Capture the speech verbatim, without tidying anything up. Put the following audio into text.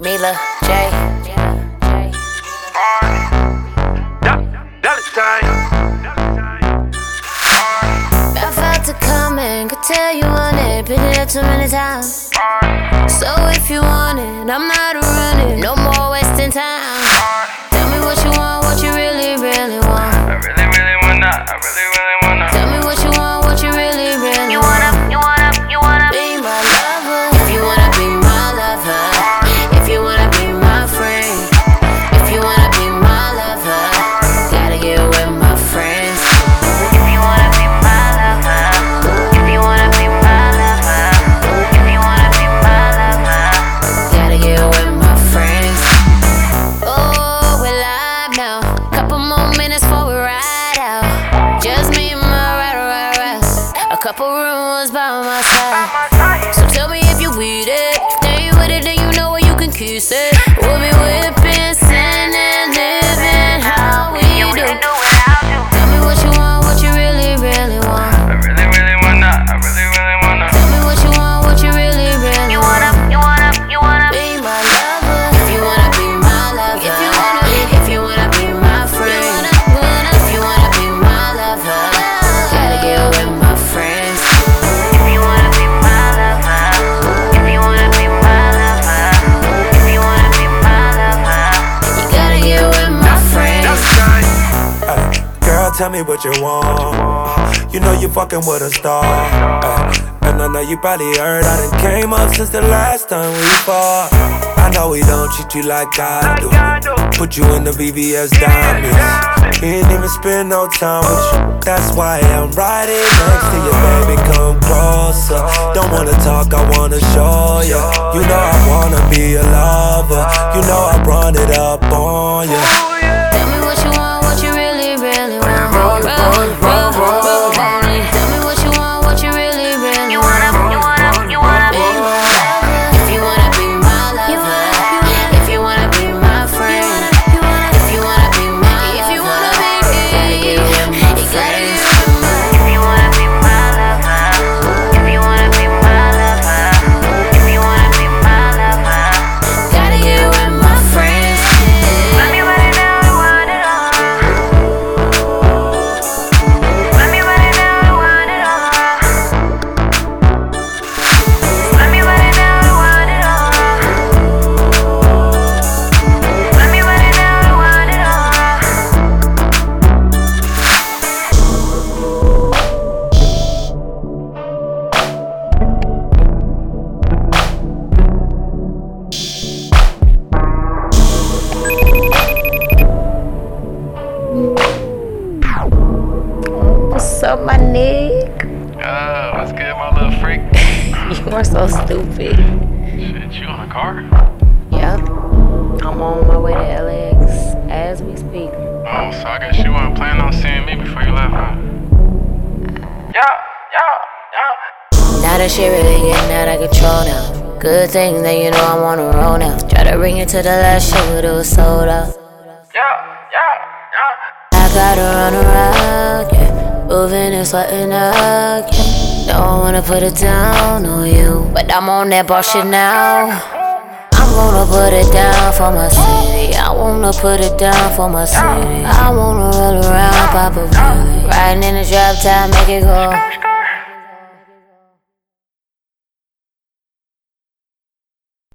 Mila J. I felt it coming, could tell you want it, picked it up too many times. So if you want it, I'm not running, no more wasting time. Tell me what you want, what you really, really want. I really, really wanna, I really, really wanna. Tell me what you want, what you really, really You wanna, you wanna, you wanna be my lover. If you wanna be my lover, if you wanna be my friend, if you wanna be my lover, gotta get with my friends. If you wanna be my lover, if you wanna be my lover, if you wanna be my lover, Gotta get with my friends. Oh, we're live now. Couple more minutes before we ride out. Just me and my rider, ride, ride. A couple rooms by my side. So tell me if you with it. If you with it, then you know where you can kiss it. We'll be whipping, sinning, living how we you do. can do without you. Tell me what you want, what you really, really want. I really, really wanna, I really, really wanna. Tell me what you want, what you really, really You want. wanna, you wanna, you wanna Be my lover. If you wanna be my lover. If you wanna be, if you wanna be my friend. If you wanna be my lover, gotta get with my friends. If you wanna be my lover, if you wanna be my lover, if you wanna be my lover, You gotta get with my friends. Ay, girl, tell me what you want. You know you fucking with a star. Ay, and I know you probably heard I done came up since the last time we fought. I know we don't treat you like I do. Put you in the V V S diamonds. Ain't even spend no time with you. That's why I'm riding next to you, baby. Come closer. Don't wanna talk, I wanna show you. You know I wanna be a lover. You know I run it up on you. Tell me what you want, what you really, really want. Roll, roll, roll, roll, Tell me what you want, what you really, really you want. wanna, you wanna, you wanna Be my lover. If you wanna be my lover. If you wanna be my friend. If you wanna be my If you wanna be gotta get with my friends. If you wanna be my lover, if you wanna be my lover, if you wanna be my lover, Gotta get with my friends. let me run it down and wind it on. Let me run it down and wind it on. Let me run it down and wind it on. Let me run it down and wind it on. What's up, my nigga? Uh, what's good, my little freak? You are so stupid. Shit, you on a car? Yep. I'm on my way to L A X as we speak. Oh, so I guess you weren't planning on seeing me before you left, huh? Yeah, yeah, yeah. Now that shit really getting out of control now. Good thing that you know I wanna roll now. Try to bring it to the last show, but it was sold out. Yeah, yeah, yeah. I gotta run around, yeah. Moving and sweating out, yeah. Don't wanna put it down on you, but I'm on that bullshit now. I'm gonna put it down for my city. I wanna put it down for my city. I wanna roll around, pop a Billy. Riding in the drop top, make it go.